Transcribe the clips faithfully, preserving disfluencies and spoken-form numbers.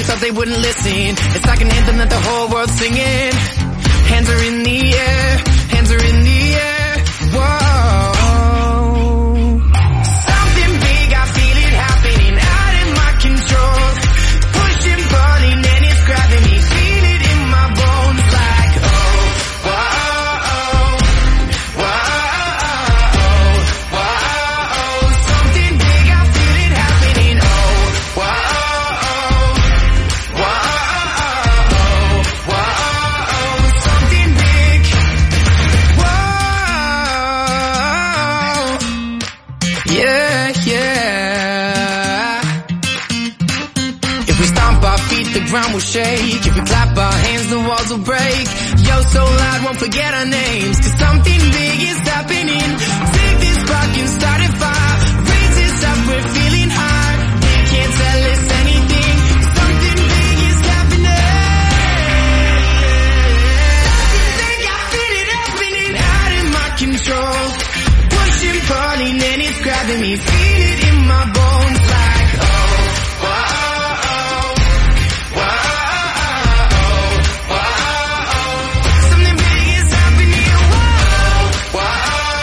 thought they wouldn't listen. It's like an anthem that the whole world's singing. Hands are in the air, hands are in the air. Whoa. Something big, I feel it happening out of my control. Pushing, pulling, and it's grabbing me. Feel it in my bones like, oh, whoa, whoa, whoa. Something big, I feel it happening. Oh, whoa, whoa, whoa. Something big. Whoa. Yeah, yeah. If we stomp our feet, the ground will shake. If we clap our hands, the walls will break. Yo, so loud, won't forget our names. Cause something big is happening. Take this spark and start a fire. Raise this up, we're feeling high. They can't tell us anything. Something big is happening. Something big, I feel it happening out of my control. Pushing, pulling, and it's grabbing me. Feel it in my bones like, oh, whoa, whoa, whoa. Something big is happening. Whoa, whoa,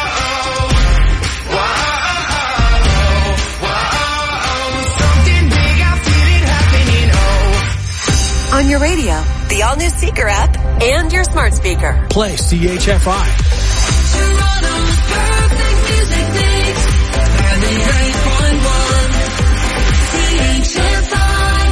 whoa, whoa. Something big, I feel it happening. Oh. On your radio, the all-new Seeker app, and your smart speaker. Play C H F I. Toronto's perfect music mix. ninety-eight point one C H F I.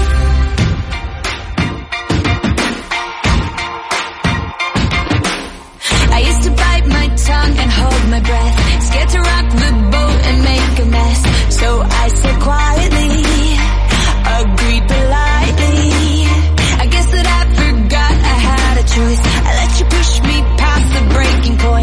I used to bite my tongue and hold my breath, scared to rock the boat and make a mess. So I said quietly, agreed politely. I guess that I forgot I had a choice. I let you push me past the breaking point.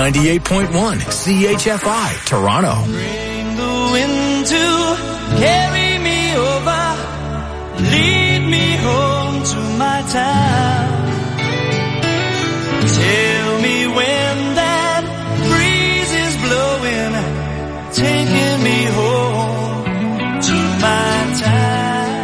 ninety-eight point one C H F I, Toronto. Bring the wind to carry me over, lead me home to my town. Tell me when that breeze is blowing, taking me home to my town.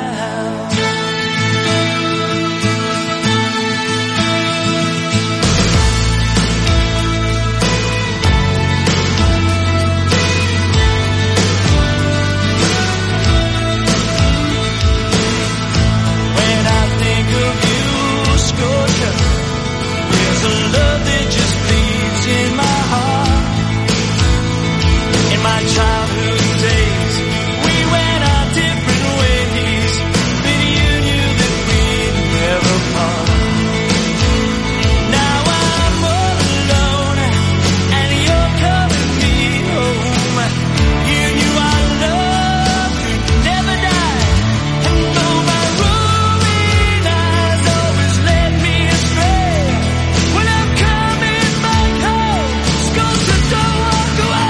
Childhood days, we went our different ways, but you knew that we'd never part. Now I'm all alone, and you're calling me home. You knew our love could never die, and though my roving eyes always led me astray, well, I'm coming back home, Scotia, don't walk away.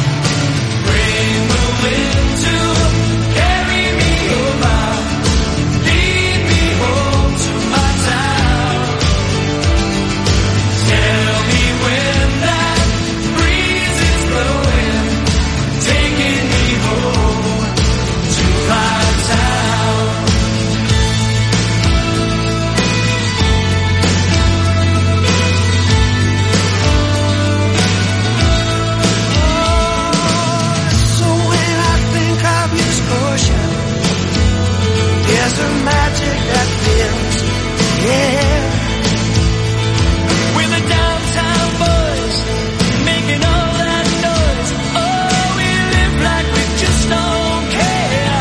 There's a magic that fills the air. We're the downtown boys, making all that noise. Oh, we live like we just don't care.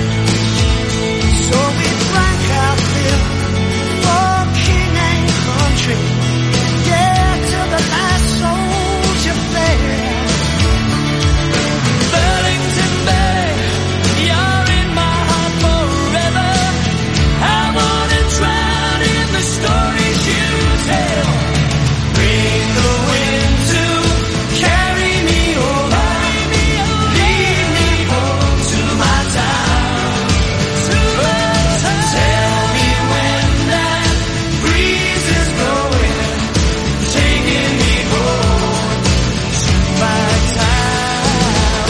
So we drank our fill for king and country, yeah, till the last soldier fled. Burlington Bay, you're in my heart forever. I wanna drown in the stories you tell. Bring the wind to carry me over, lead me home to my town. Tell me when that breeze is blowing, taking me home to my town.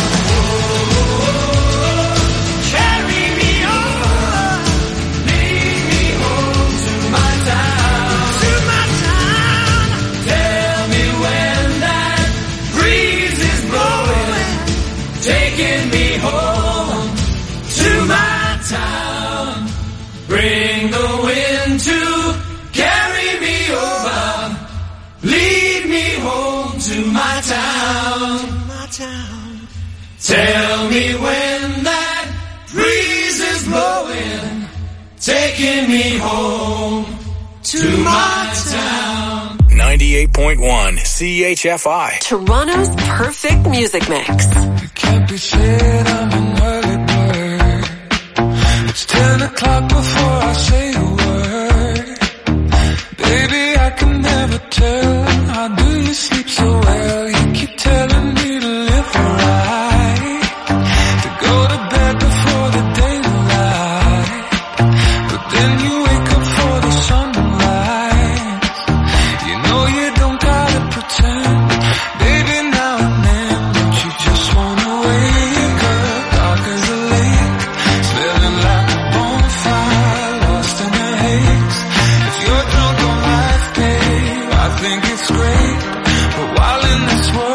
Carry me over, lead me home to my town, to my town. Tell me when that breeze is blowing, taking me home to my town. Bring the wind to carry me over, lead me home to my town, my town. Tell me when that breeze is blowing, taking me home to my town. ninety-eight point one C H F I. Toronto's perfect music mix. It can't be said I'm an early bird. It's ten o'clock before I say a word. Baby, I can never tell. How do you sleep so well? You keep telling me to live right, to go to bed before the daylight, but then you wake up for the sunlight. You know you don't gotta pretend. Baby, now and then, don't you just wanna wake up dark as a lake, smelling like a bonfire, lost in the haze. If you're drunk on life, babe, I think it's great, but while in this world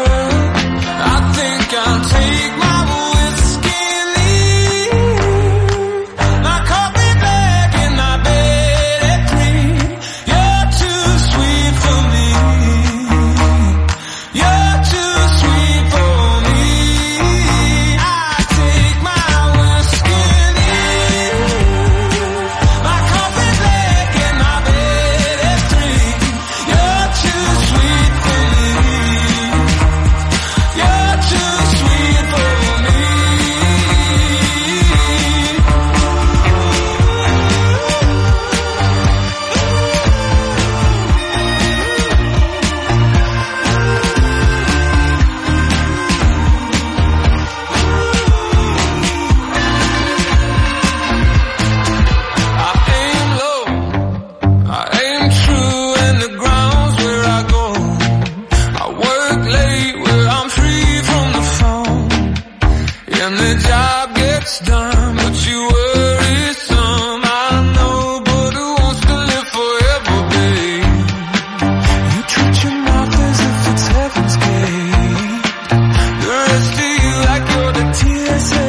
and the job gets done, but you worry some. I know, but who wants to live forever, babe? You treat your mouth as if it's heaven's gate. The rest of you like you're the T S A.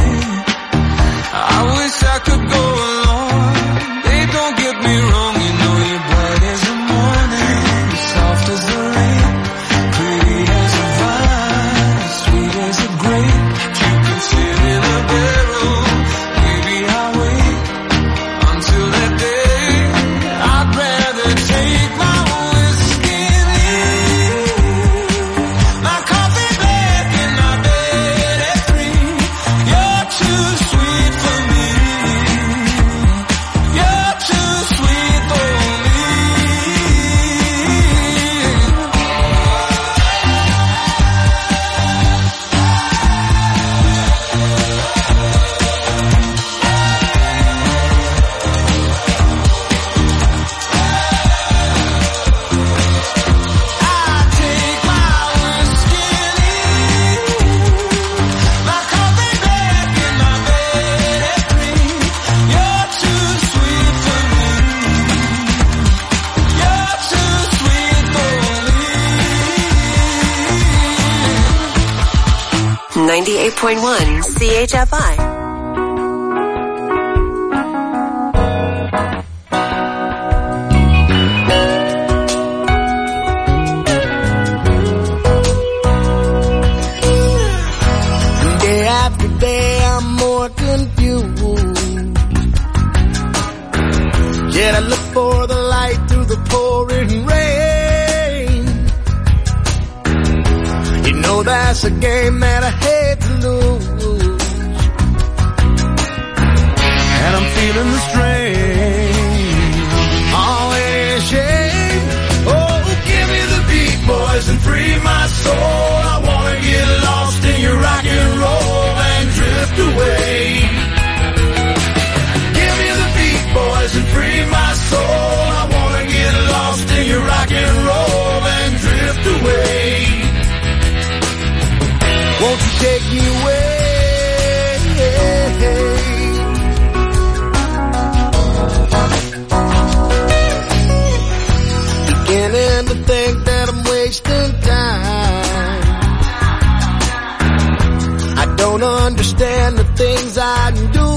I wish I could go along. Babe, don't get me wrong, you know you're bright as the morning, you're soft as the rain, pretty as a vine, sweet as a grape. You can sit in a barrel, maybe I'll wait until that day. I'd rather take my whiskey and leave my coffee back in my bed at three. You're too sweet for me. You're too sweet for me. I take my whiskey and leave my coffee back in my bed at three. You're too sweet for me. You're too sweet for me. ninety-eight point one C H F I. Day after day, I'm more confused. Yet I look for the light through the pouring rain. You know that's a game that I hate to lose. And I'm feeling the strain. Always shame. Oh, give me the beat, boys, and free my soul. I wanna get lost in your rock and roll and drift away. Give me the beat, boys, and free my soul. I wanna get lost in your rock and roll and drift away. Won't you take me away? Beginning to think that I'm wasting time. I don't understand the things I do.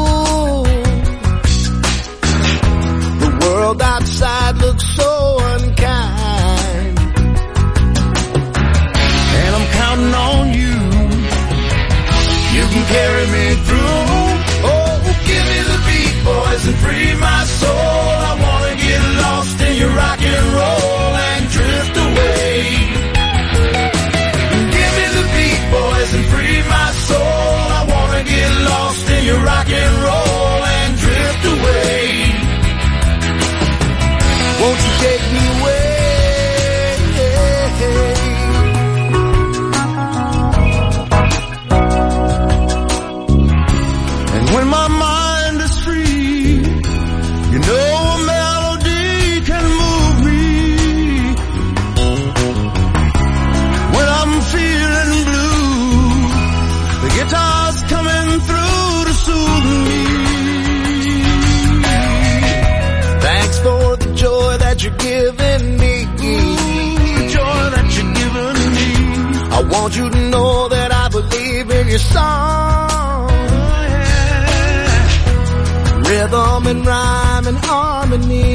The world outside looks so unkind, and I'm counting on you. You can carry me through. Oh, give me the beat, boys, and free my soul. I wanna get lost in your rock and roll and drift away. Give me the beat, boys, and free my soul. I wanna get lost in your rock and roll and drift away. Won't you take me away? And when my mind is free, you know a melody can move me. When I'm feeling blue, the guitar's coming through to soothe me. Thanks for the joy that you're giving me. The joy that you're giving me. I want you to know that I believe in your song. Rhythm and rhyme and harmony.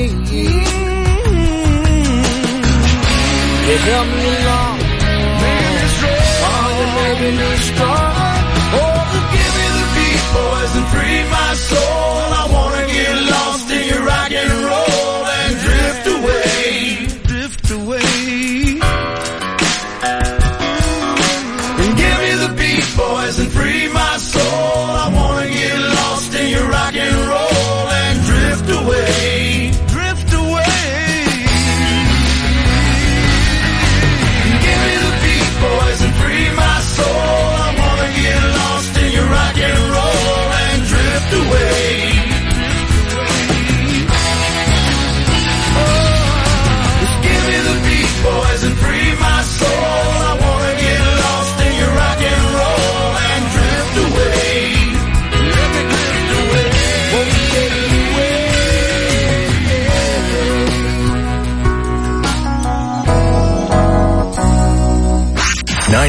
You help me along, making me strong. Oh, you're making me strong. Oh, give me the beat, boys, and free my soul. I wanna get lost in your rock and roll and drift away, drift away. And give me the beat, boys, and free my soul. I wanna get lost in your rock and roll and drift away, drift away. Give me the beat, boys, and free my soul. I wanna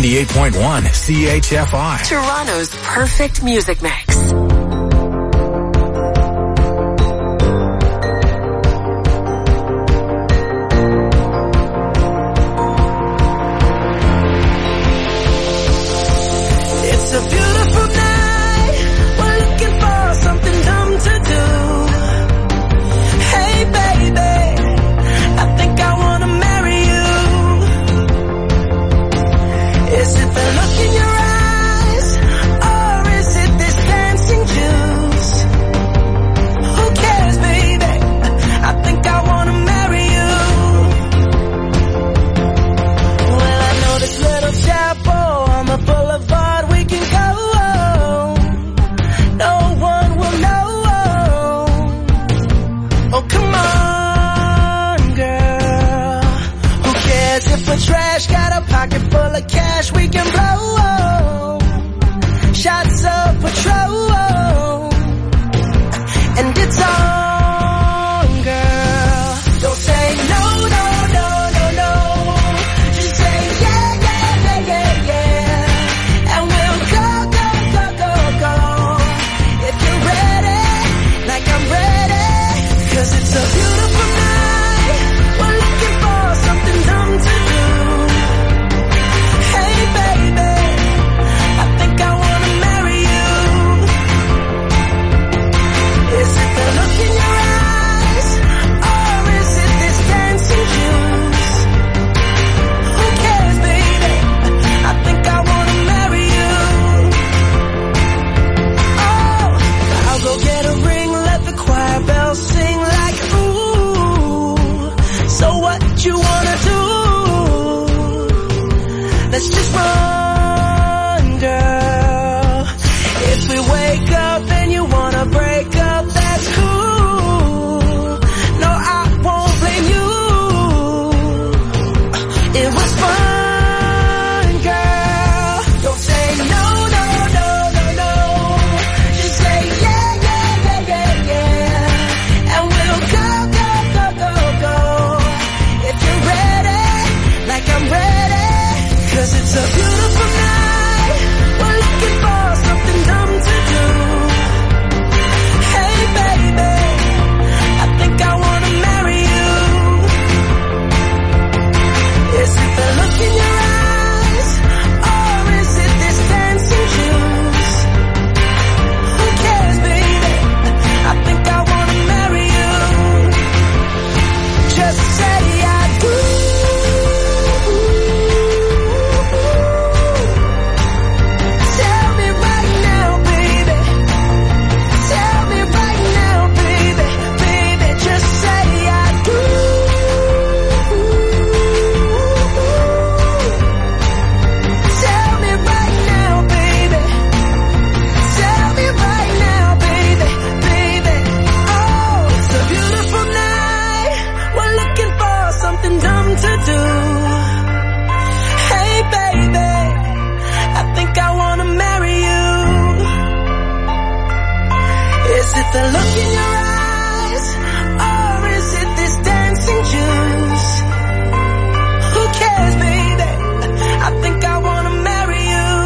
ninety-eight point one C H F I. Toronto's perfect music mix. It's a beautiful night. We're looking for something dumb to do. Hey baby, I think I wanna marry you. Is it the look in your eyes, or is it this dancing juice? Who cares, baby? I think I wanna marry you. Well, I know this little chapel on the boulevard we can go. No one will know. Oh, come on, girl. Who cares if we're trash? Got a pocket full of cash we can blow. Shots of Patrol, and it's on, girl. Don't say no, no, no, no, no. Just say yeah, yeah, yeah, yeah, yeah. And we'll go, go, go, go, go. If you're ready, like I'm ready. 'Cause it's a beautiful night. We're looking for something dumb to do. Hey baby, I think I wanna marry you. Is it the look in your eyes, or is it this dancing juice? Who cares, baby? I think I wanna marry you. Oh, I'll go get a ring, let the choir bells sing like ooh. So what you wanna do? Let's just run, girl. If we wake up and you wanna break up, that's cool. No, I won't blame you. It was fun, girl. Don't say no, no, no, no, no. Just say yeah, yeah, yeah, yeah, yeah. And we'll go, go, go, go, go. If you're ready, like I'm ready. 'Cause it's a beautiful night. We're looking for something dumb to do. Hey baby, I think I wanna marry you. Is it the look in your eyes, or is it this dancing juice? Who cares, baby? I think I wanna marry you. Just say I do. Tell me right now, baby. Tell me right now, baby. Baby, just say I do. Tell me right now, baby. Tell me right now, baby. Baby, oh, it's a beautiful night. We're looking for something dumb to do. Hey baby, I think I wanna marry you. Is it the look in your eyes, or is it this dancing juice? Who cares, baby? I think I wanna marry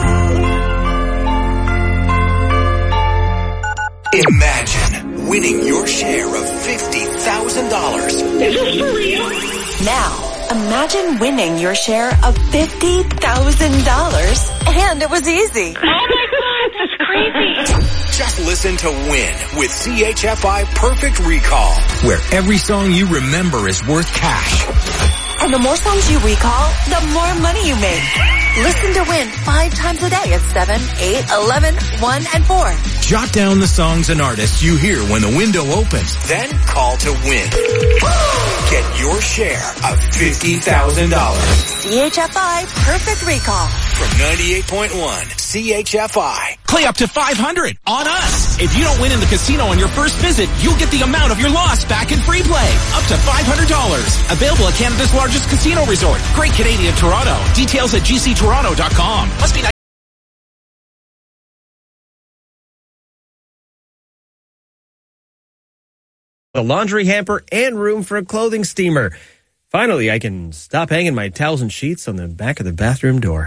you. Imagine winning your share of fifty thousand dollars. Now, imagine winning your share of fifty thousand dollars, and it was easy. Oh my God, that's crazy. Just listen to Win with C H F I Perfect Recall, where every song you remember is worth cash. And the more songs you recall, the more money you make. Listen to Win five times a day at seven, eight, eleven, one, and four. Jot down the songs and artists you hear when the window opens. Then call to win. Get your share of fifty thousand dollars. C H F I Perfect Recall. From ninety-eight point one C H F I. Play up to five hundred on us. If you don't win in the casino on your first visit, you'll get the amount of your loss back in free play. Up to five hundred dollars. Available at Canada's largest casino resort. Great Canadian Toronto. Details at g c toronto dot com. Must be a laundry hamper, and room for a clothing steamer. Finally, I can stop hanging my towels and sheets on the back of the bathroom door.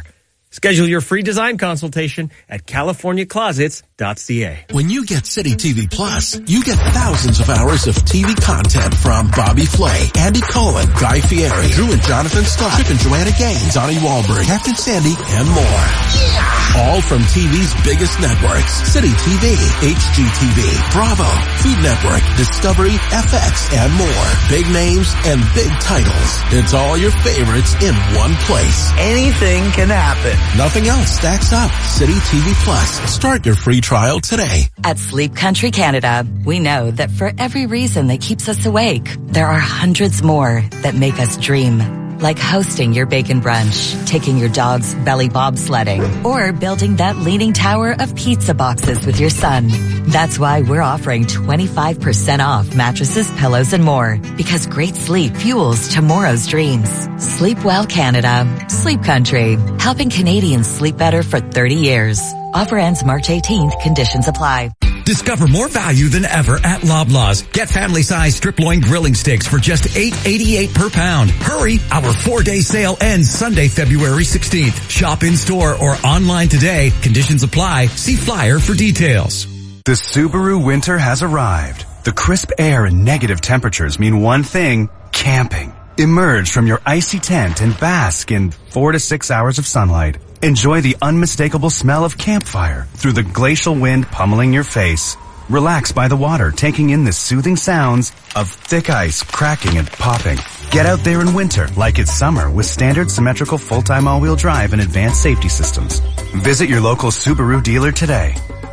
Schedule your free design consultation at california closets dot c a. When you get City T V Plus, you get thousands of hours of T V content from Bobby Flay, Andy Cohen, Guy Fieri, Drew and Jonathan Scott, Chip and Joanna Gaines, Donnie Wahlberg, Captain Sandy, and more. Yeah! All from T V's biggest networks. City T V, H G T V, Bravo, Food Network, Discovery, F X, and more. Big names and big titles. It's all your favorites in one place. Anything can happen. Nothing else stacks up. City T V Plus. Start your free trial today. At Sleep Country Canada, we know that for every reason that keeps us awake, there are hundreds more that make us dream. Like hosting your bacon brunch, taking your dog's belly bobsledding, or building that leaning tower of pizza boxes with your son. That's why we're offering twenty-five percent off mattresses, pillows, and more. Because great sleep fuels tomorrow's dreams. Sleep well, Canada. Sleep Country. Helping Canadians sleep better for thirty years. Offer ends March eighteenth. Conditions apply. Discover more value than ever at Loblaws. Get family-sized strip loin grilling sticks for just eight eighty-eight per pound. Hurry, our four-day sale ends Sunday, February sixteenth. Shop in-store or online today. Conditions apply. See flyer for details. The Subaru winter has arrived. The crisp air and negative temperatures mean one thing: camping. Emerge from your icy tent and bask in four to six hours of sunlight. Enjoy the unmistakable smell of campfire through the glacial wind pummeling your face. Relax by the water, taking in the soothing sounds of thick ice cracking and popping. Get out there in winter like it's summer with standard symmetrical full-time all-wheel drive and advanced safety systems. Visit your local Subaru dealer today.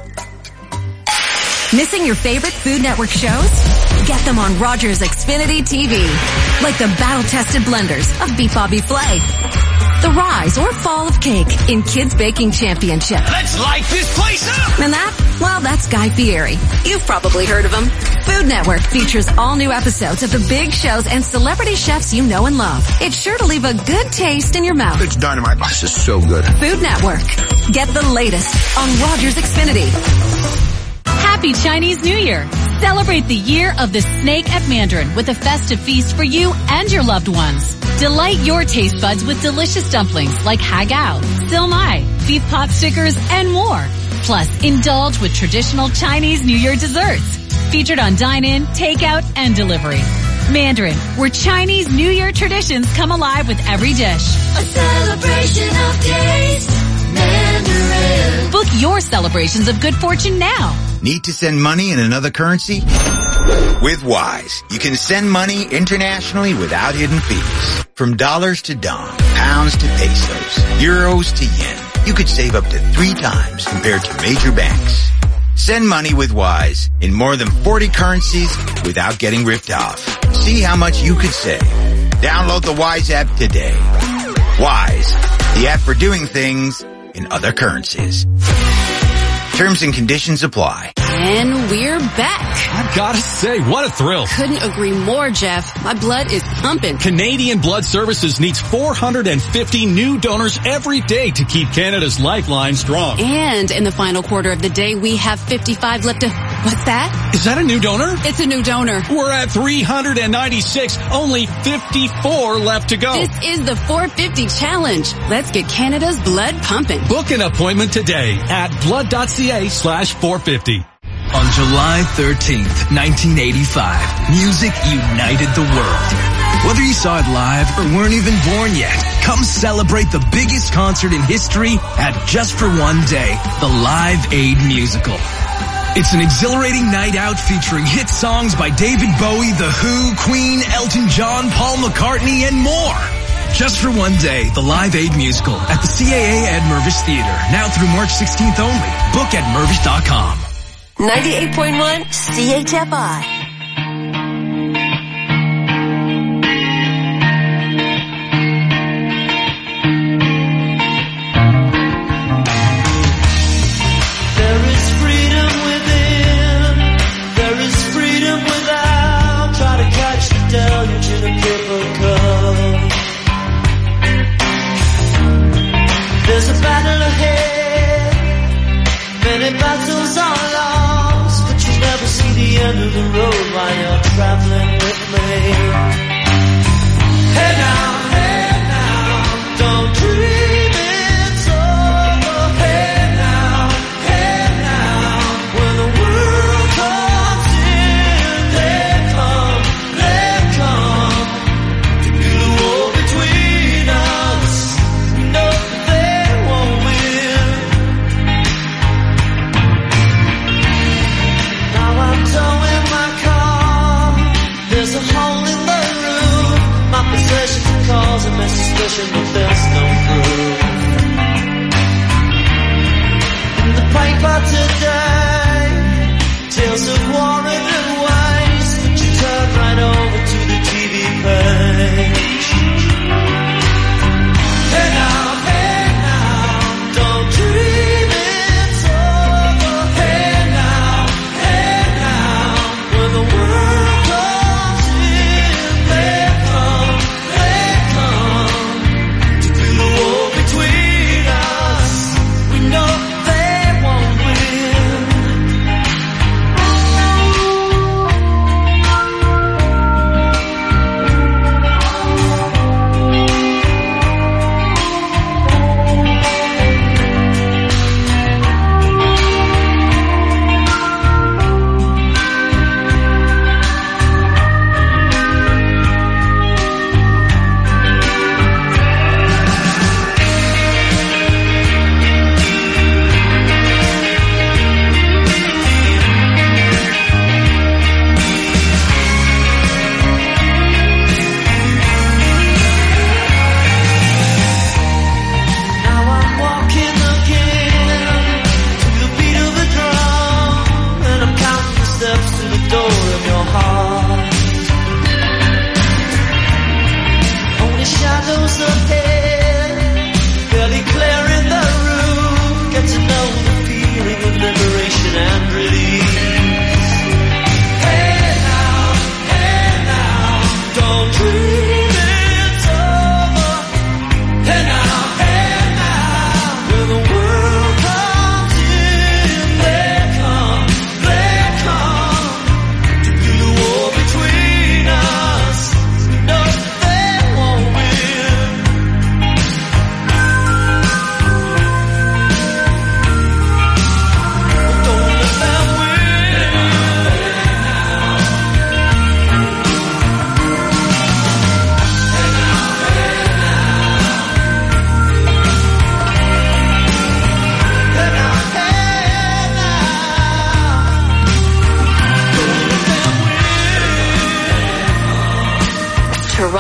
Missing your favorite Food Network shows? Get them on Rogers Xfinity T V. Like the battle-tested blenders of Beef Bobby Flay. The rise or fall of cake in Kids Baking Championship. Let's light this place up! And that, well, that's Guy Fieri. You've probably heard of him. Food Network features all new episodes of the big shows and celebrity chefs you know and love. It's sure to leave a good taste in your mouth. It's dynamite. This is so good. Food Network. Get the latest on Rogers Xfinity. Happy Chinese New Year! Celebrate the year of the snake at Mandarin with a festive feast for you and your loved ones. Delight your taste buds with delicious dumplings like hagao, silmai, beef pot stickers, and more. Plus, indulge with traditional Chinese New Year desserts. Featured on dine-in, takeout, and delivery. Mandarin, where Chinese New Year traditions come alive with every dish. A celebration of taste. Mandarin. Book your celebrations of good fortune now. Need to send money in another currency? With Wise, you can send money internationally without hidden fees. From dollars to dong, pounds to pesos, euros to yen, you could save up to three times compared to major banks. Send money with Wise in more than forty currencies without getting ripped off. See how much you could save. Download the Wise app today. Wise, the app for doing things in other currencies. Terms and conditions apply. And we're back. I've gotta say, what a thrill. Couldn't agree more, Jeff. My blood is pumping. Canadian Blood Services needs four hundred fifty new donors every day to keep Canada's lifeline strong. And in the final quarter of the day, we have fifty-five left to... What's that? Is that a new donor? It's a new donor. We're at three hundred ninety-six, only fifty-four left to go. This is the four fifty challenge. Let's get Canada's blood pumping. Book an appointment today at blood.ca slash 450. On July thirteenth, nineteen eighty-five, music united the world. Whether you saw it live or weren't even born yet, come celebrate the biggest concert in history at Just for One Day, the Live Aid Musical. It's an exhilarating night out featuring hit songs by David Bowie, The Who, Queen, Elton John, Paul McCartney, and more. Just for One Day, the Live Aid Musical at the C A A at Mervish Theater, now through March sixteenth only. Book at mervish dot com. ninety-eight point one C H F I. There's a battle ahead, many battles are lost, but you never see the end of the road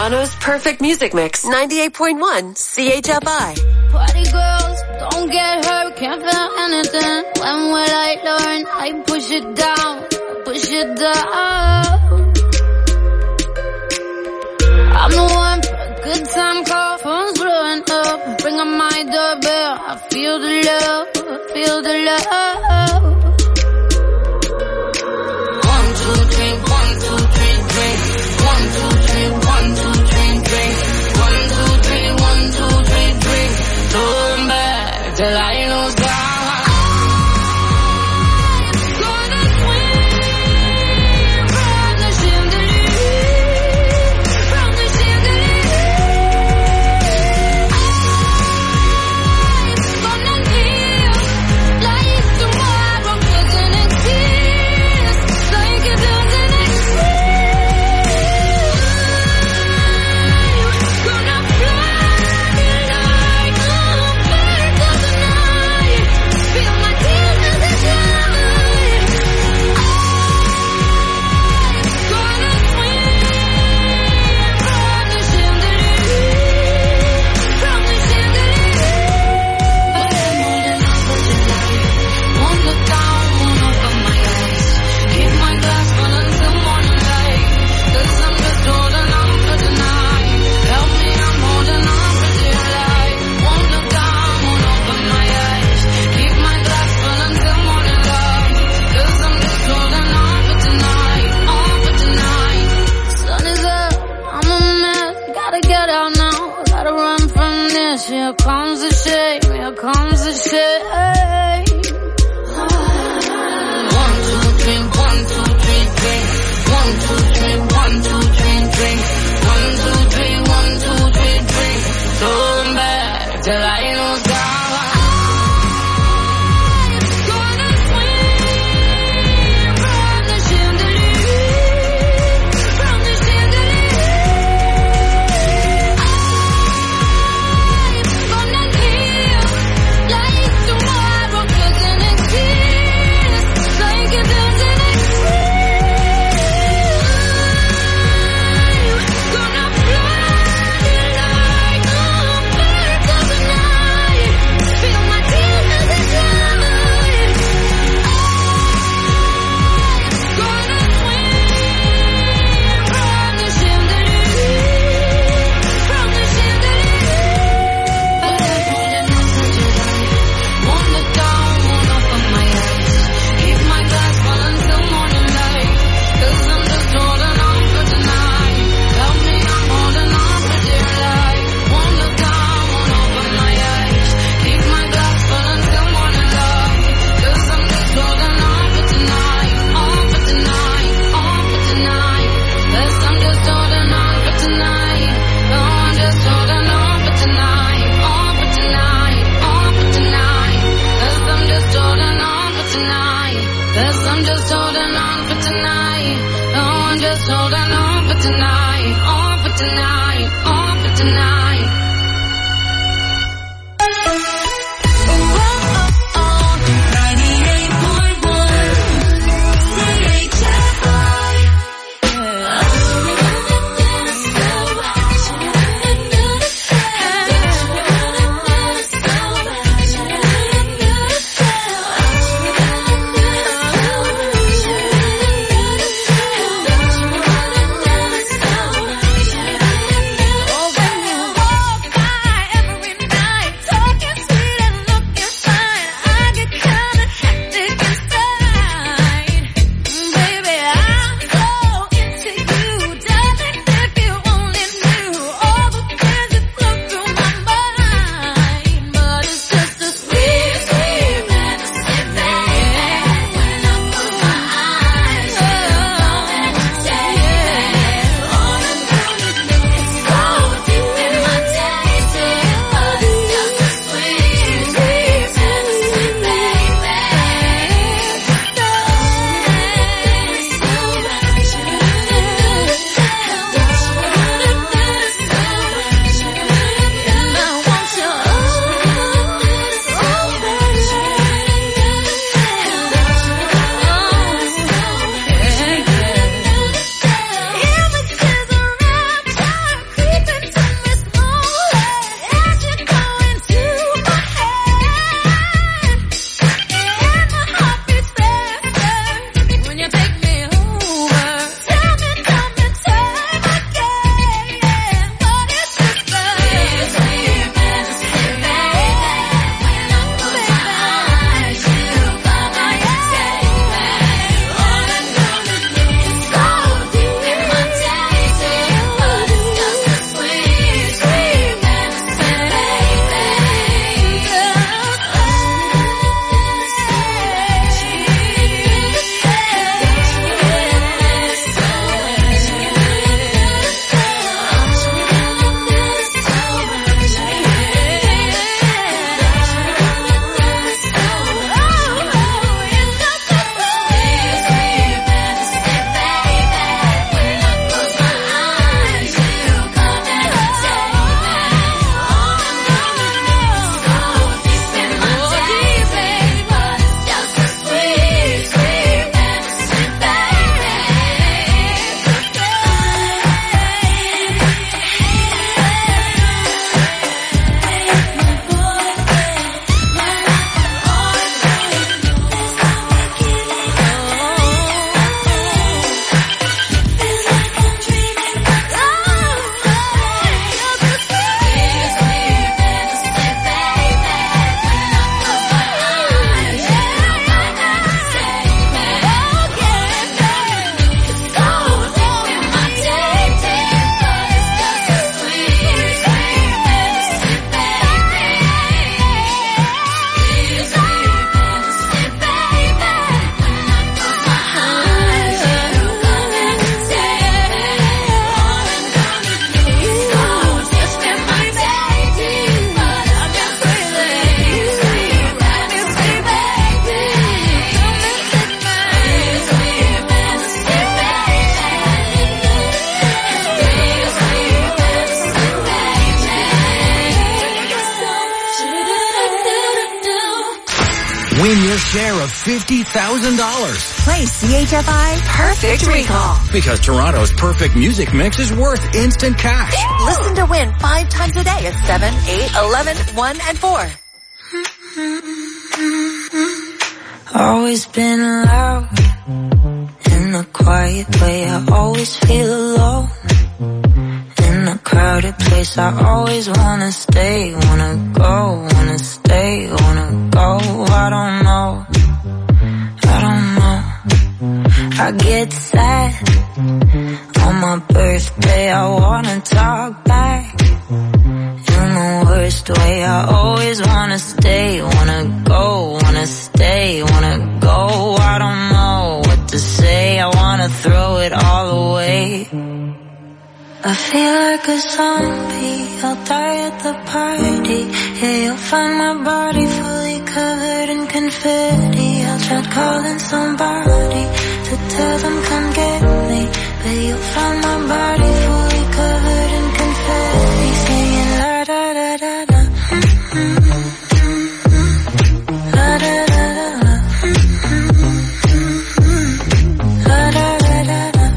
Toronto's perfect music mix. ninety-eight point one C H F I. Party girls, don't get hurt, can't feel anything. When will I learn? I push it down, push it down. I'm the one for a good time call, phone's blowing up. Bring on my doorbell, I feel the love, I feel the love. One, two, three, one, two, three, drink. One, two, three, one, two, three, drink. One, two, three, one, two, three, drink. Turn back till I lose God. Here comes the shame, here comes the shame. One, two, three, one, two, three, drink. One, two, three, one, two, three, drink. One, two, three, one, two, three, drink. Turn back till I lose God. Win your share of fifty thousand dollars. Play C H F I Perfect Recall. Because Toronto's perfect music mix is worth instant cash. Listen to Win five times a day at seven, eight, eleven, one, and four. Always been loud in a quiet way. I always feel alone in a crowded place. I always wanna stay, wanna go, wanna stay, wanna go. I don't know, I don't know. I get sad on my birthday. I wanna talk back in the worst way. I always wanna stay, wanna go, wanna stay, wanna go. I don't know what to say. I wanna throw it all away. I feel like a zombie, I'll die at the party. Yeah, you'll find my body fully covered in confetti. I'll try calling somebody to tell them come get me, but you'll find my body fully covered in confetti. Singing la da da da da, la da da da da, la da da da da.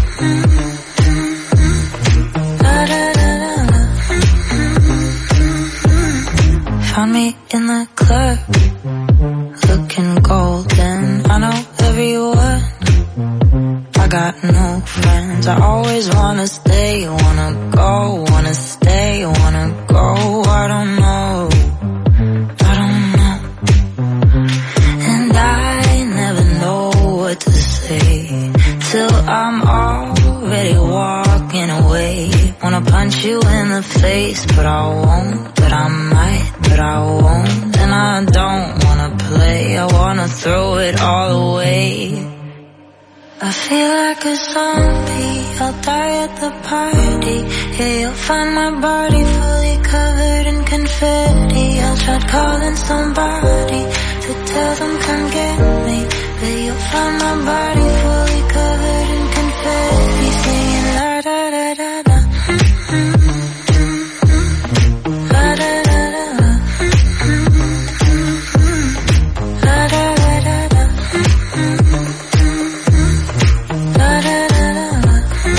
Found me in the club, looking golden. I know everyone, I got no friends. I always wanna stay, wanna go, wanna stay, wanna go. I don't know, I don't know. And I never know what to say till I'm already walking away. Wanna punch you in the face, but I won't, but I might, but I won't. And I don't wanna play, I wanna throw it all away. I feel like a zombie, I'll die at the party. Yeah, you'll find my body fully covered in confetti. I'll try calling somebody to tell them come get me, but you'll find my body fully covered in confetti. Singing la da da da da, la da da da, la da da da da, la da da da.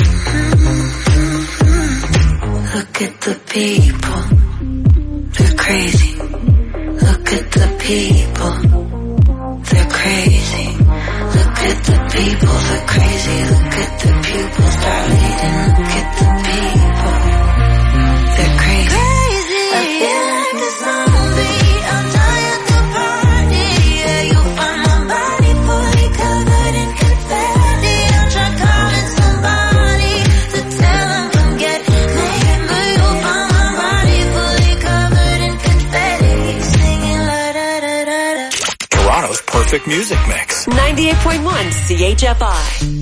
Look at the people, they're crazy. Look at the people, they're crazy. Look at the people, they're crazy. Look at the pupils dilating. Look at the people, they're crazy. I feel like a zombie, I'll die at the party. Yeah, you'll find my body fully covered in confetti. I'll try calling somebody to tell them come get me, but you'll find my body fully covered in confetti. Singing la da da da da. Toronto's perfect music mix. ninety-eight point one C H F I.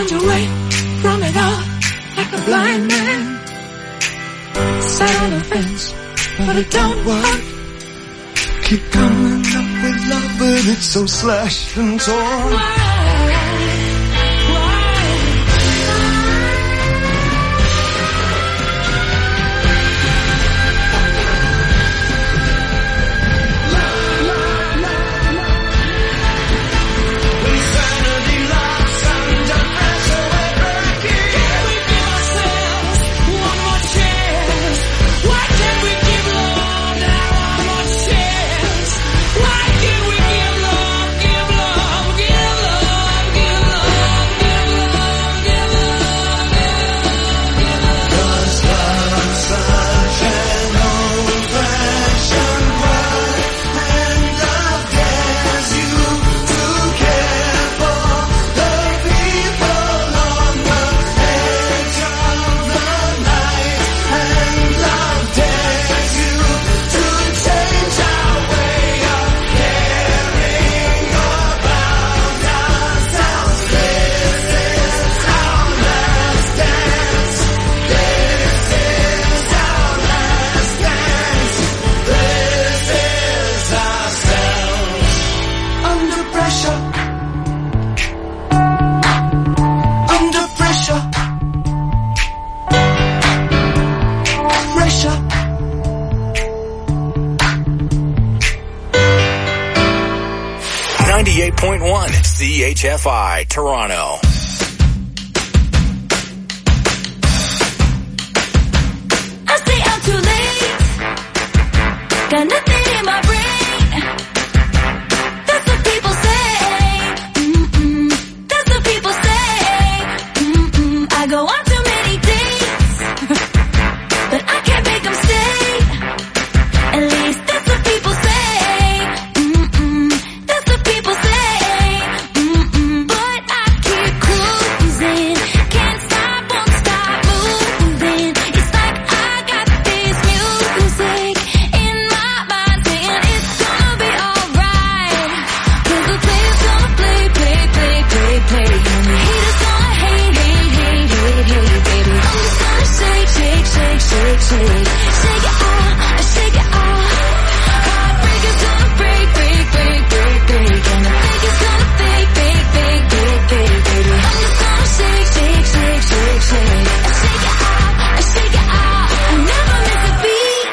Tried to wait from it all like a blind man. Sat on the fence, but it don't work. Keep coming up with love, but it's so slashed and torn. ninety-eight point one C H F I, Toronto. I stay out too late. Got nothing in my brain. That's what people say. Mm-mm. That's what people say. Mm-mm. I go on too many dates, but I can't make them stay. At least that's what people say. Mm-mm. That's what people say. Mm-mm. But I keep cruising. Can't stop, won't stop moving. It's like I got this music in my mind saying it's gonna be alright. 'Cause the player's gonna play, play, play, play, play. And the haters gonna hate, hate, hate, hate, hate, baby. I'm just gonna shake, shake, shake, shake, shake. Shake it out, shake it out. Heartbreaker's gonna break, break, break, break, break. And the fake is gonna fake, fake, fake, fake, fake, baby. I'm just gonna shake, shake, shake, shake, shake. I shake it out, I shake it out. I never miss a beat.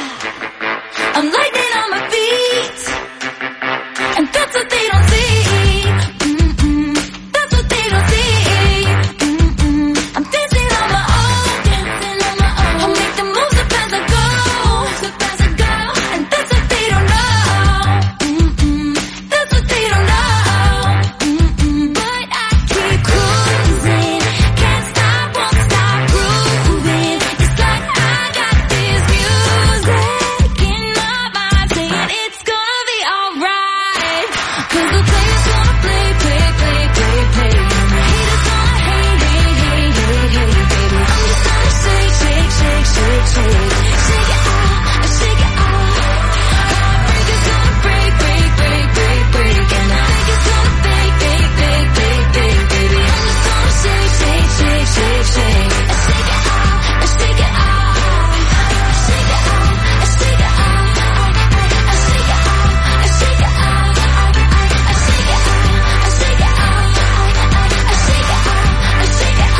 I'm lightning on my feet. And that's what they don't see. Mm-mm. That's what they don't see. Mm-mm. I'm dancing on my own, dancing on my own. I make the moves up as I go, up as I go. And that's what they don't know. Mm-mm. That's what they don't know. Mm-mm. But I keep cruising, can't stop, won't stop grooving. It's like I got this music in my mind saying it's gonna be alright. 'Cause the players gonna play, play, play, play, play. And the haters gonna hate, hate, hate, hate, hate, baby. I'm just gonna shake, shake, shake, shake, shake. Shake it out, shake it out. Heartbreaker's gonna break, break, break, break, break. And the fake is gonna fake, fake, fake, fake, fake, baby. I'm just gonna shake, shake, shake, shake, shake. I shake it out, I shake it out. I shake it out, I shake it out. I shake it out, I shake it out. I shake it out, I shake it out. I shake it out, I shake it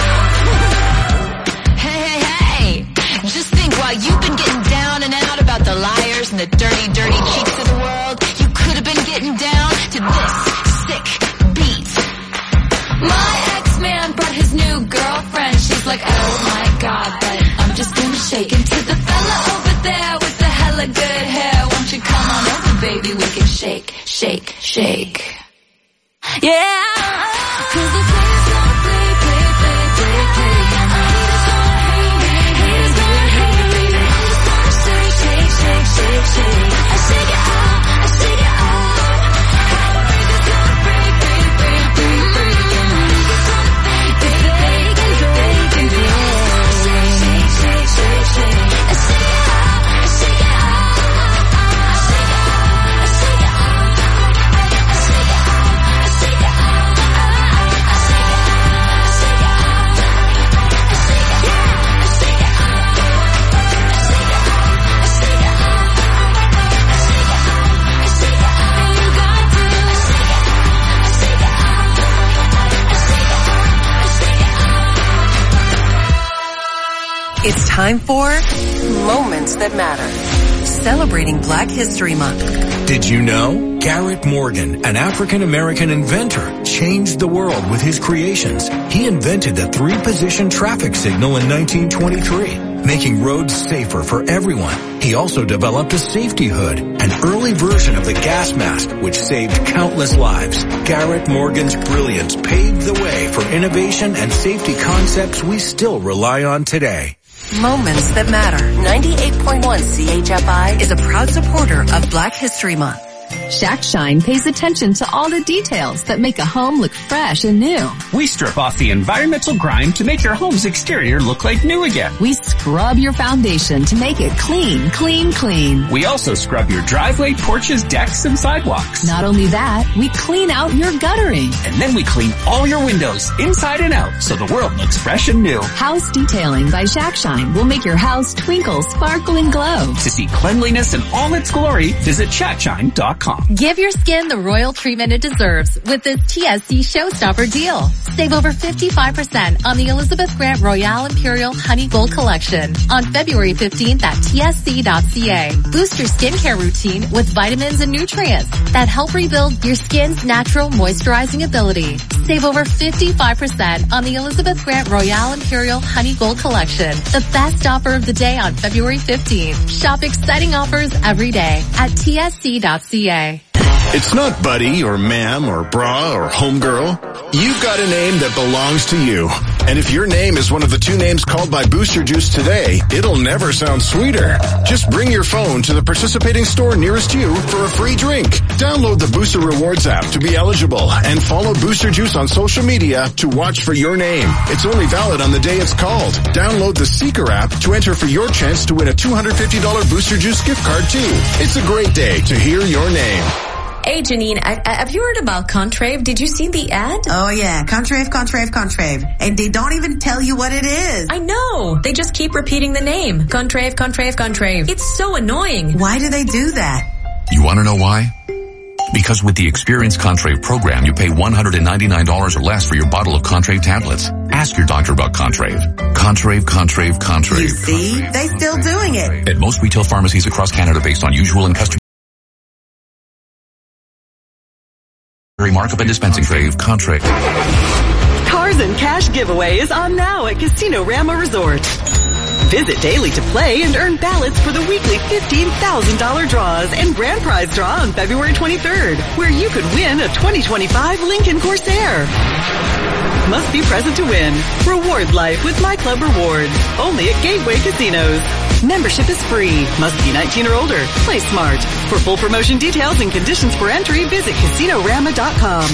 out. Hey, hey, hey. Just think, while you've been getting down and out about the liars and the dirty, dirty cheeks of the world, you could have been getting down to this sick beat. My ex-man brought his new girlfriend. She's like, oh my god, but I'm just gonna shake it to the fella over there with the hella good hair. Won't you come on over, baby? We can shake, shake, shake. Yeah. 'Cause the players gonna play, play, play, play, play. And the haters gonna hate, haters gonna hate, baby. I'm just gonna shake, shake, shake, shake, shake. I shake it out, I shake it out. Heartbreaker's gonna break, break, break, break, break. And the haters gonna fake, fake, fake, and fake, and fake. Shake, shake, shake, shake, shake. I shake it out, I shake it out. I shake it out, I shake it out. I shake it out, I shake it out. It's time for Moments That Matter, celebrating Black History Month. Did you know? Garrett Morgan, an African-American inventor, changed the world with his creations. He invented the three-position traffic signal in nineteen twenty-three, making roads safer for everyone. He also developed a safety hood, an early version of the gas mask, which saved countless lives. Garrett Morgan's brilliance paved the way for innovation and safety concepts we still rely on today. Moments That Matter. ninety-eight point one C H F I is a proud supporter of Black History Month. Shack Shine pays attention to all the details that make a home look fresh and new. We strip off the environmental grime to make your home's exterior look like new again. We scrub your foundation to make it clean, clean, clean. We also scrub your driveway, porches, decks, and sidewalks. Not only that, we clean out your guttering. And then we clean all your windows, inside and out, so the world looks fresh and new. House Detailing by Shack Shine will make your house twinkle, sparkle, and glow. To see cleanliness in all its glory, visit shack shine dot com. Give your skin the royal treatment it deserves with this T S C Showstopper deal. Save over fifty-five percent on the Elizabeth Grant Royale Imperial Honey Gold Collection on February fifteenth at T S C dot C A. Boost your skincare routine with vitamins and nutrients that help rebuild your skin's natural moisturizing ability. Save over fifty-five percent on the Elizabeth Grant Royale Imperial Honey Gold Collection. The best offer of the day on February fifteenth. Shop exciting offers every day at T S C dot C A. It's not buddy or ma'am or bra or homegirl. You've got a name that belongs to you. And if your name is one of the two names called by Booster Juice today, it'll never sound sweeter. Just bring your phone to the participating store nearest you for a free drink. Download the Booster Rewards app to be eligible and follow Booster Juice on social media to watch for your name. It's only valid on the day it's called. Download the Seeker app to enter for your chance to win a two hundred fifty dollars Booster Juice gift card too. It's a great day to hear your name. Hey, Janine, I, I, have you heard about Contrave? Did you see the ad? Oh, yeah. Contrave, Contrave, Contrave. And they don't even tell you what it is. I know. They just keep repeating the name. Contrave, Contrave, Contrave. It's so annoying. Why do they do that? You want to know why? Because with the Experience Contrave program, you pay one hundred ninety-nine dollars or less for your bottle of Contrave tablets. Ask your doctor about Contrave. Contrave, Contrave, Contrave. You see? Contrave, they still doing it. At most retail pharmacies across Canada based on usual and customary markup and dispensing Crave Contrave. Cars and cash giveaways on now at Casino Rama Resort. Visit daily to play and earn ballots for the weekly fifteen thousand dollars draws and grand prize draw on February twenty-third, where you could win a twenty twenty-five Lincoln Corsair. Must be present to win. Reward life with My Club Rewards. Only at Gateway Casinos. Membership is free. Must be nineteen or older. Play smart. For full promotion details and conditions for entry, visit casino rama dot com.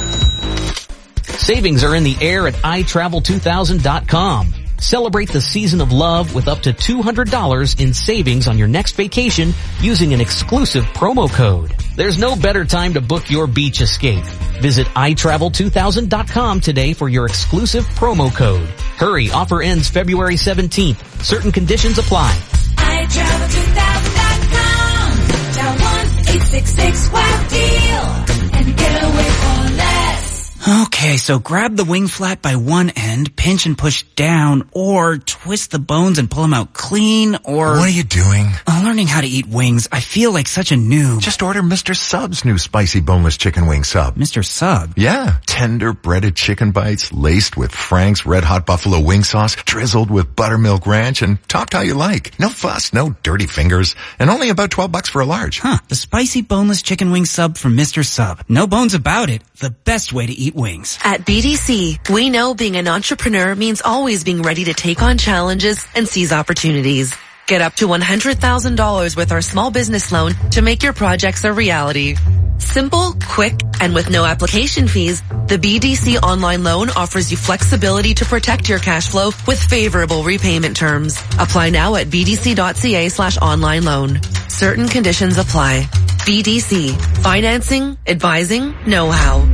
Savings are in the air at i travel two thousand dot com. Celebrate the season of love with up to two hundred dollars in savings on your next vacation using an exclusive promo code. There's no better time to book your beach escape. Visit i travel two thousand dot com today for your exclusive promo code. Hurry, offer ends February seventeenth. Certain conditions apply. i travel two thousand dot com. Dial one eight six six wow deal and get away for less. Okay, so grab the wing flap by one end, pinch and push down, or twist the bones and pull them out clean, or... What are you doing? I'm learning how to eat wings. I feel like such a noob. Just order Mister Sub's new spicy boneless chicken wing sub. Mister Sub? Yeah. Tender breaded chicken bites laced with Frank's Red Hot Buffalo wing sauce, drizzled with buttermilk ranch, and topped how you like. No fuss, no dirty fingers, and only about twelve bucks for a large. Huh. The spicy boneless chicken wing sub from Mister Sub. No bones about it. The best way to eat wings. At B D C, we know being an entrepreneur means always being ready to take on challenges and seize opportunities. Get up to one hundred thousand dollars with our small business loan to make your projects a reality. Simple, quick, and with no application fees, the B D C online loan offers you flexibility to protect your cash flow with favorable repayment terms. Apply now at b d c dot c a slash online loan. Certain conditions apply. B D C. Financing, advising, know-how.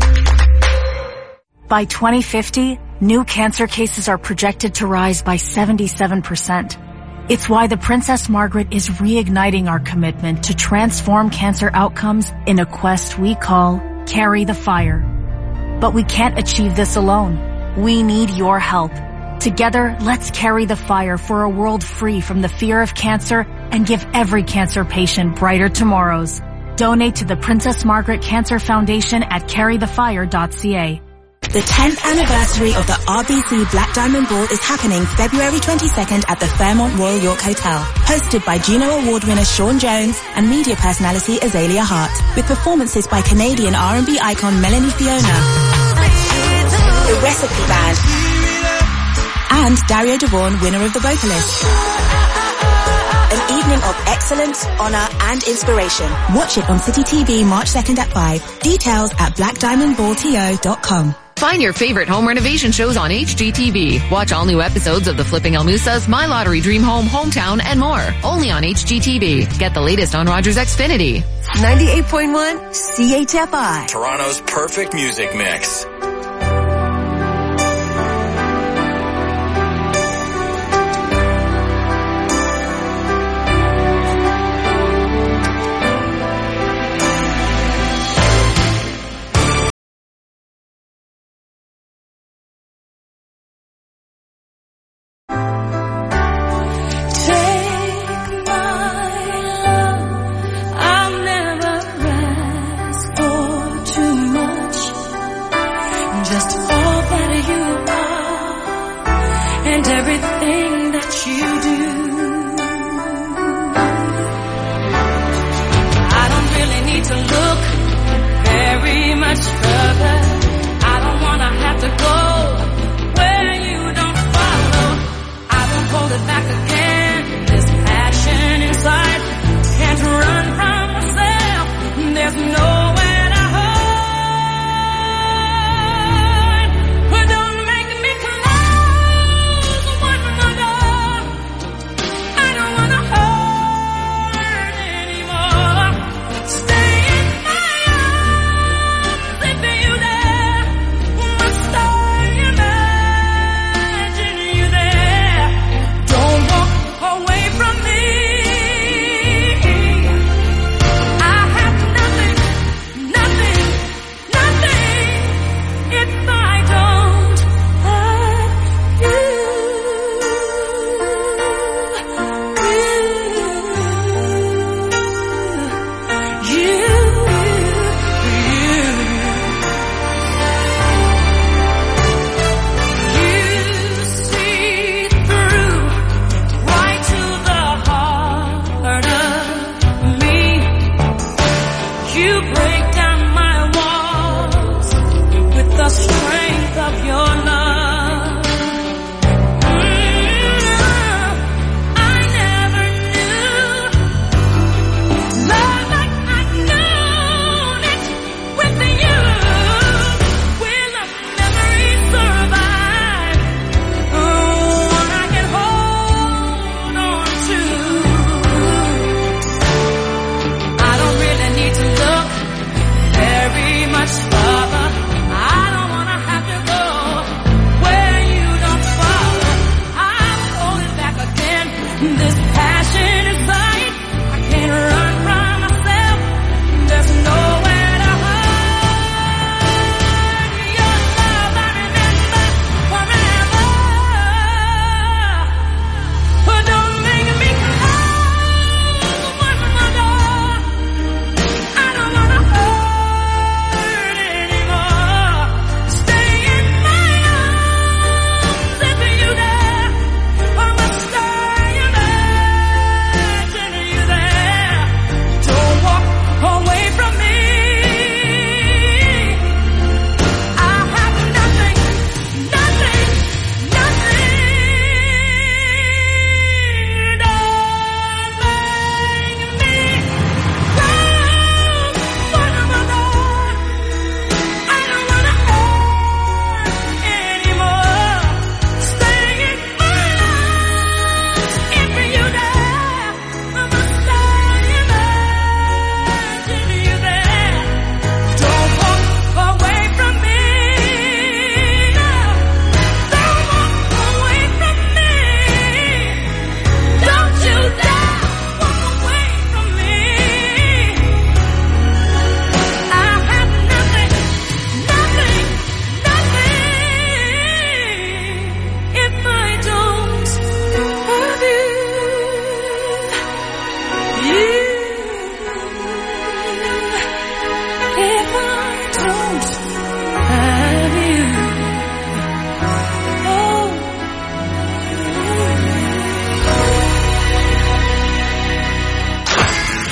By twenty fifty, new cancer cases are projected to rise by seventy-seven percent. It's why the Princess Margaret is reigniting our commitment to transform cancer outcomes in a quest we call Carry the Fire. But we can't achieve this alone. We need your help. Together, let's carry the fire for a world free from the fear of cancer and give every cancer patient brighter tomorrows. Donate to the Princess Margaret Cancer Foundation at carry the fire dot c a. The tenth anniversary of the R B C Black Diamond Ball is happening February twenty-second at the Fairmont Royal York Hotel. Hosted by Juno Award winner Sean Jones and media personality Azalea Hart. With performances by Canadian R and B icon Melanie Fiona, The Recipe Band, and Dario Devon, winner of the Vocalist. An evening of excellence, honor, and inspiration. Watch it on City T V March second at five. Details at black diamond ball t o dot com. Find your favorite home renovation shows on H G T V. Watch all new episodes of The Flipping Elmusas, My Lottery Dream Home, Hometown, and more. Only on H G T V. Get the latest on Rogers Xfinity. ninety-eight point one C H F I. Toronto's perfect music mix.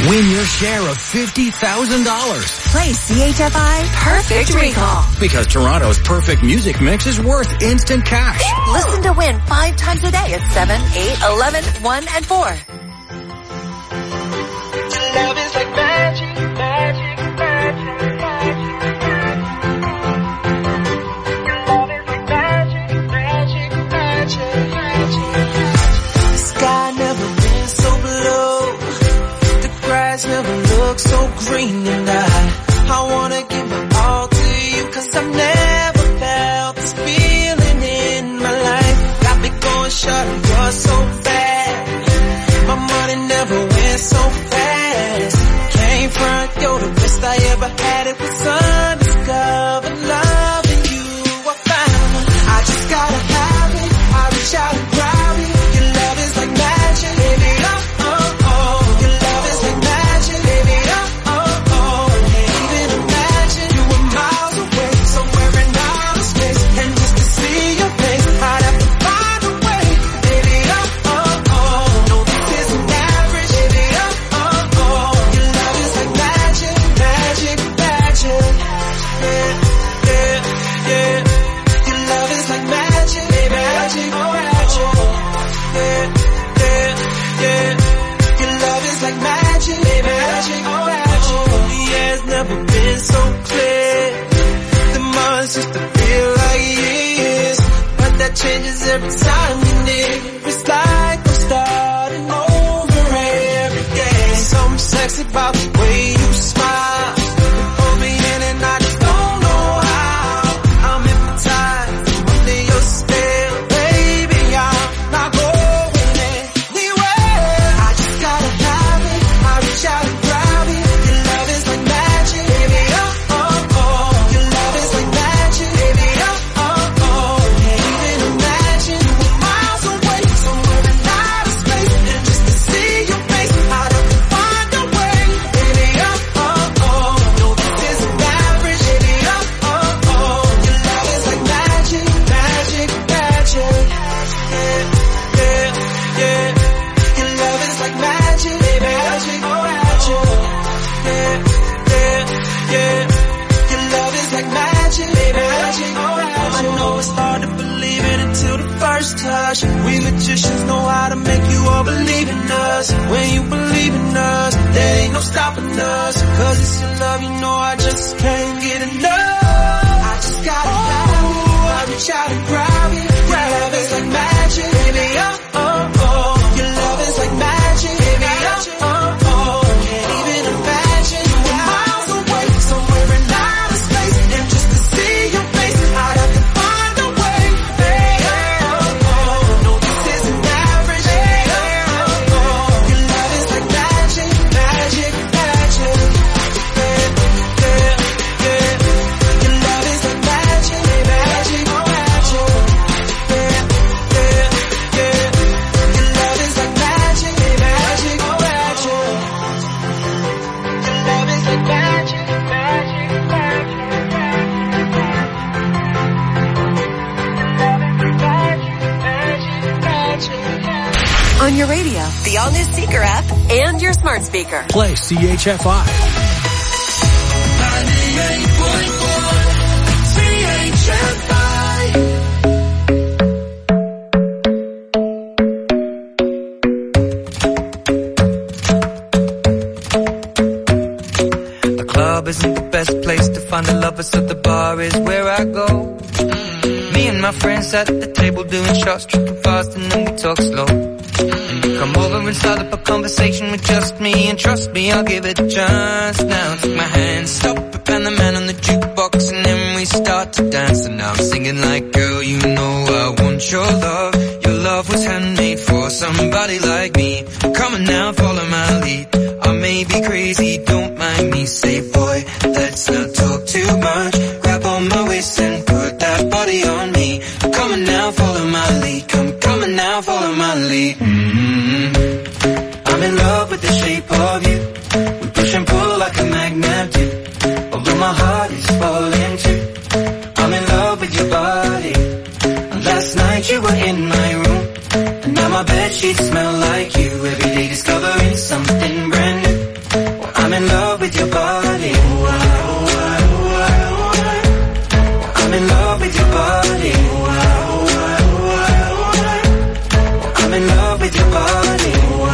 Win your share of fifty thousand dollars. Play C H F I Perfect Recall. Because Toronto's perfect music mix is worth instant cash. Listen to win five times a day at seven, eight, eleven, one, and four. Love is like magic, magic, magic, magic. Love is like magic, magic, magic, magic. Sky never been so blue. The grass never looked so green. And I, I wanna give my all to you. Cause I've never felt this feeling in my life. Got me going short and you're so bad. My money never went so fast. Came front, you're the best I ever had. It was undiscovered love in you I found. I just gotta have it. I reach out and grab it. Your love is like magic, baby. Oh, oh, oh. Your love is like magic, baby. Oh, oh, oh. Can't even imagine you were miles away, somewhere in outer space. And just to see your face, I'd have to find a way, baby. Oh, oh, oh. No, this isn't average, baby. Oh, oh, oh. Your love is like magic, magic, magic. Yeah, yeah, yeah. Your love is like magic, baby. Magic, oh, magic. Yeah, yeah, yeah. Your love is like magic, baby. Magic, oh, magic. The air's never been so clear. The months used to feel like years, but that changes every time you're near. It's like I'm starting over every day. Something sexy about the way you smile. You pull me in and I just don't know how. I'm hypnotized under your spell, baby. I'm not going anywhere. I just gotta have it. I reach out and grab it. Your love is like magic, baby. Oh, oh, oh. Your love is like magic, baby. Oh, oh, oh. Can't even imagine you were miles away, somewhere in outer space. And just to see your face, I'd have to find a way, baby. Oh, oh, oh. No, this isn't average, baby. Oh, oh, oh. Your love is like magic, magic, magic. Yeah, yeah, yeah. Your love is like magic, baby. Magic, oh, magic. Yeah, yeah, yeah. Your love is like magic, baby. Magic, oh, magic. I know it's hard to believe it until the first touch. We magicians know how to make you all believe in us. When you believe in us, there ain't no stopping us. Cause it's your love, you know I just can't get enough. I just gotta have it. I reach out and grab it. Your love is like magic, baby. Oh, oh, oh. Your love is like magic, baby. Oh, oh, oh. Can't even imagine you were miles away, somewhere in outer space. And just to see your face, I'd have to find a way, baby. Oh, oh. No, this isn't average, baby. Oh, oh. Your love is like magic, magic, magic. Yeah, yeah, yeah. Your love is like magic, magic, magic. Yeah, yeah, yeah. Your love is like magic, magic, magic. Your love is like magic, magic, magic. On your radio, the all-new Seeker app, and your smart speaker. Play C H F I. ninety-eight point four C H F I. The club isn't the best place to find the lovers, so the bar is where I go. Me and my friends at the table doing shots, tripping fast, and then we talk slow. And you come over and start up a conversation with just me, and trust me, I'll give it a chance. Now take my hand, stop it, and the man on the jukebox, and then we start to dance. And now I'm singing like, girl, you know I want your love. Your love was handmade for somebody like me. Come on now, follow my lead. I may be crazy, don't mind me. Say, boy, let's not talk too much. Grab on my waist and put that body on me. Come on now, follow my lead. Come, come on now, follow my lead. Mm-hmm. I'm in love with the shape of you. We push and pull like a magnet do. Although my heart is falling too. I'm in love with your body. Last night you were in my room, and now my bedsheets smell